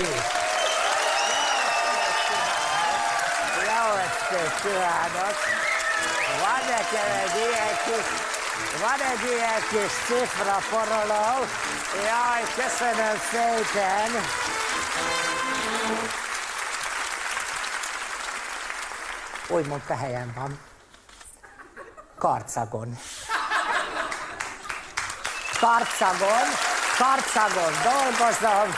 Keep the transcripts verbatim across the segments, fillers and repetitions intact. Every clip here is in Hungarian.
Jó estét kívánok! Van nekem egy ilyen kis, van egy ilyen kis cifra poroló. Jaj, köszönöm szépen! Úgy mondta, helyen van. Karcagon. Karcagon, Karcagon dolgozom.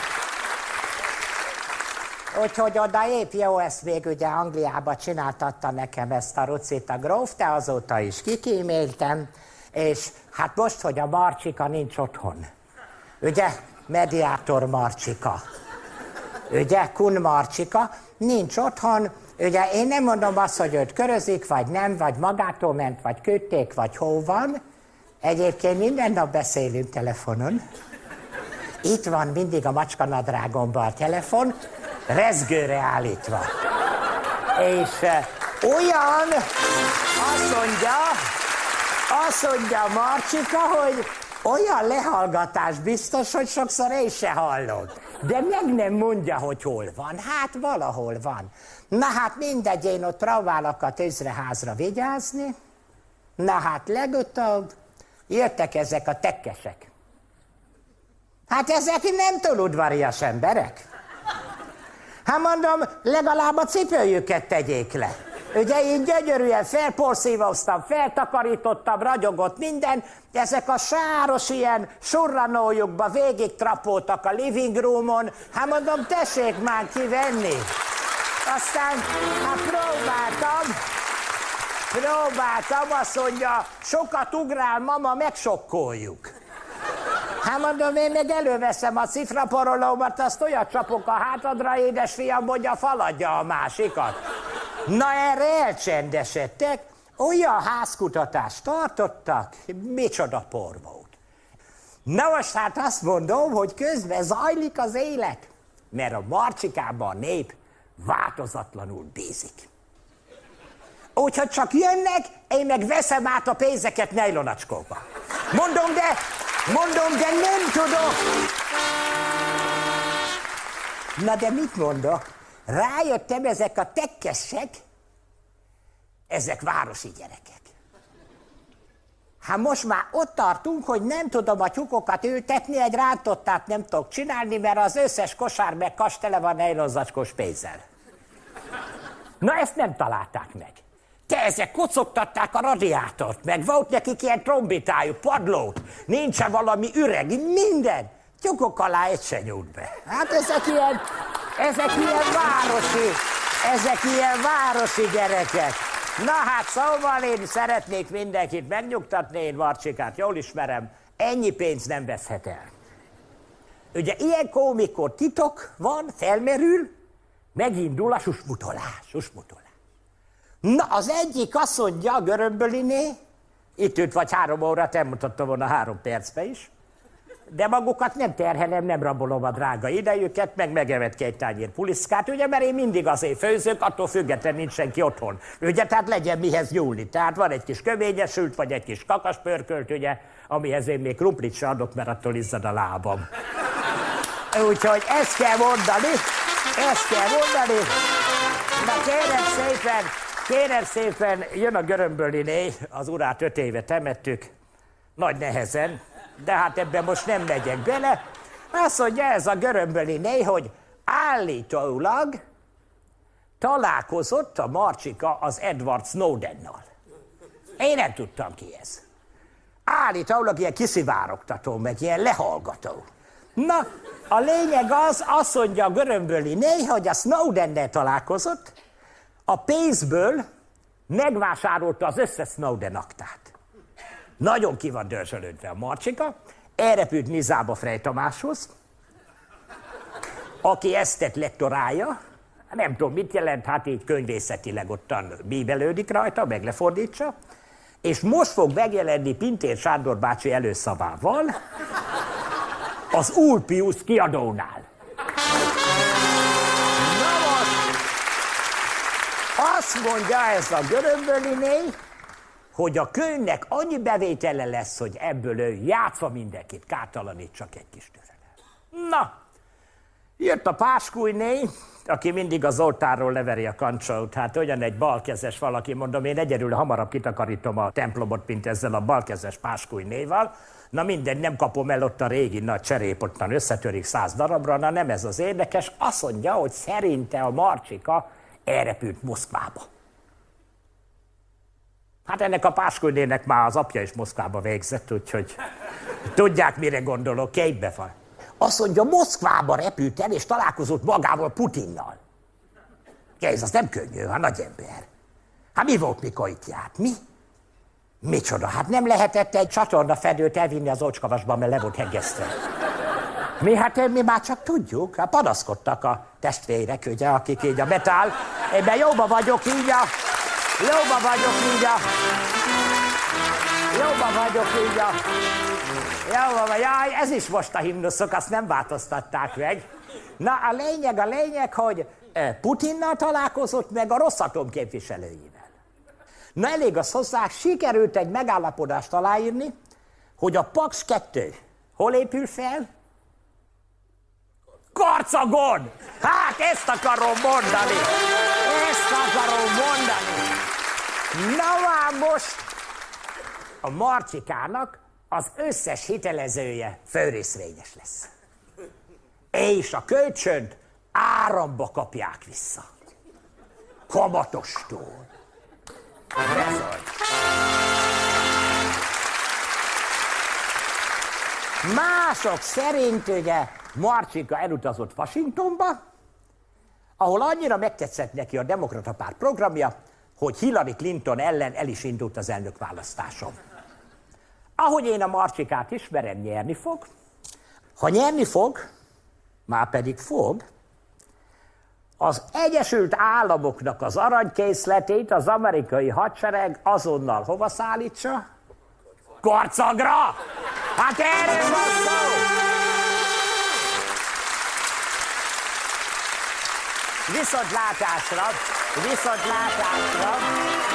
Úgyhogy oda épp jó, ezt még ugye Angliába csináltatta nekem ezt a rucit a gróf, de azóta is kikíméltem, és hát most, hogy a Marcsika nincs otthon. Ugye, mediátor Marcsika. Ugye, Kun Marcsika nincs otthon. Ugye én nem mondom azt, hogy őt körözik, vagy nem, vagy magától ment, vagy küldték, vagy hol van. Egyébként minden nap beszélünk telefonon. Itt van mindig a macskanadrágomban a telefon, rezgőre állítva. És uh, olyan, azt mondja, azt mondja Marcsika, hogy olyan lehallgatás biztos, hogy sokszor én se hallom. De meg nem mondja, hogy hol van. Hát valahol van. Na hát mindegy, én ott próbálok a tűzreházra vigyázni. Na hát legutóbb jöttek ezek a tekkesek. Hát ezek nem túl udvarias emberek. Hát mondom, legalább a cipőjüket tegyék le. Ugye én gyönyörűen felporszívoztam, feltakarítottam, ragyogott minden, ezek a sáros ilyen surranójukba végig trapoltak a living roomon, hát mondom, tessék már kivenni. Aztán hát próbáltam, próbáltam, azt mondja, sokat ugrál, mama, megsokkoljuk. Hát mondom, én meg előveszem a cifraporolómat, azt olyan csapok a hátadra, édesfiam, hogy a faladja a másikat. Na erre elcsendesedtek, olyan házkutatást tartottak, micsoda por volt. Na most hát azt mondom, hogy közben zajlik az élet, mert a Marcsikában a nép változatlanul bízik. Úgyhogy csak jönnek, én meg veszem át a pénzeket nejlonacskóba. Mondom, de, mondom, de nem tudok. Na de mit mondok? Rájöttem, ezek a tekkesek, ezek városi gyerekek. Hát most már ott tartunk, hogy nem tudom a tyúkokat ültetni, egy rántottát nem tudok csinálni, mert az összes kosár meg kas tele van nejlonzacskós pénzzel. Na ezt nem találták meg. Te ezek kocogtatták a radiátort, meg volt nekik ilyen trombitájuk, padlót, nincsen valami üreg, minden. Tyúkok alá egy se nyújt be. Hát ezek ilyen, ezek ilyen városi, ezek ilyen városi gyerekek. Na hát szóval én szeretnék mindenkit megnyugtatni, én Marcsikát jól ismerem, ennyi pénz nem veszhet el. Ugye ilyenkor, mikor titok van, felmerül, megindul a susmutolás, susmutolás. Na az egyik azt mondja a Görömböliné, itt ült vagy három órát, elmutattam volna három percbe is, de magukat nem terhelem, nem rabolom a drága idejüket, meg megevett ki egy tányér puliszkát, ugye, mert én mindig azért főzök, attól függetlenül nincs senki otthon. Ugye, tehát legyen mihez nyúlni. Tehát van egy kis kövényesült, vagy egy kis kakaspörkölt, ugye, amihez én még krumplit se adok, mert attól izzad a lábam. Úgyhogy ezt kell mondani, ezt kell mondani. Na kérem szépen, kérem szépen, jön a Görömböliné, az urát öt éve temettük, nagy nehezen, de hát ebben most nem megyek bele. Azt mondja ez a Görömböliné, hogy állítólag találkozott a Marcsika az Edward Snowdennal. Én nem tudtam ki ez. Állítólag ilyen kiszivárogtató, meg ilyen lehallgató. Na, a lényeg az, azt mondja a Görömböliné, hogy a Snowdennel találkozott, a pénzből megvásárolta az összes Snowden aktát. Nagyon ki van dörzsölődve a Marcsika, elrepült Nizába Frey Tamáshoz, aki eztet lektorálja, nem tudom mit jelent, hát így könyvészetileg ottan bíbelődik rajta, meg lefordítsa, és most fog megjelenni Pintér Sándor bácsi előszavával az Ulpius kiadónál. Na most, azt mondja ez a Görömböliné, hogy a könyvnek annyi bevétele lesz, hogy ebből ő játszva mindenkit kártalanít, csak egy kis türelem. Na, Jött a Páskújné, aki mindig a Zoltánról leveri a kancsót. Hát olyan egy balkezes valaki, mondom, én egyedül hamarabb kitakarítom a templomot, mint ezzel a balkezes Páskújnéval. Na mindegy, nem kapom el ott a régi nagy cserép, ottan összetörik száz darabra, na nem ez az érdekes. Azt mondja, hogy szerinte a Marcsika elrepült Moszkvába. Hát ennek a Páskújnének már az apja is Moszkvába végzett, úgyhogy tudják, mire gondolok, képbe van. Azt mondja, Moszkvába repült el, és találkozott magával Putinnal. Kész, az nem könnyű, ha nagy ember. Hát mi volt, mikor itt járt? Mi? Micsoda? Hát nem lehetett egy csatornafedőt elvinni az Ocskavasba, mert le volt hegesztve. Mi? Hát mi már csak tudjuk. Hát panaszkodtak a testvérek, ugye, akik így a metál. Én jóba vagyok így a... Jóba vagyok így a... Jóba vagyok így a... Jóba vagy, jaj, ez is most a himnuszok, azt nem változtatták meg. Na, a lényeg, a lényeg, hogy Putinnal találkozott meg a Rosszatom képviselőivel. Na, elég az hozzá, sikerült egy megállapodást aláírni, hogy a Paks kettő hol épül fel? Karcagon! Hát ezt akarom mondani! Ezt akarom mondani! Na már most a Marcsikának az összes hitelezője főrészvényes lesz. És a kölcsönt áramba kapják vissza. Kamatostól. Bezony. Mások szerint ugye Marcsika elutazott Washingtonba, ahol annyira megtetszett neki a Demokrata Párt programja, hogy Hillary Clinton ellen el is indult az elnökválasztáson. Ahogy én a Marcsikát ismerem, nyerni fog. Ha nyerni fog, már pedig fog, az Egyesült Államoknak az aranykészletét az amerikai hadsereg azonnal hova szállítsa? Karcagra! Hát erről van szó! Viszontlátásra, viszontlátásra!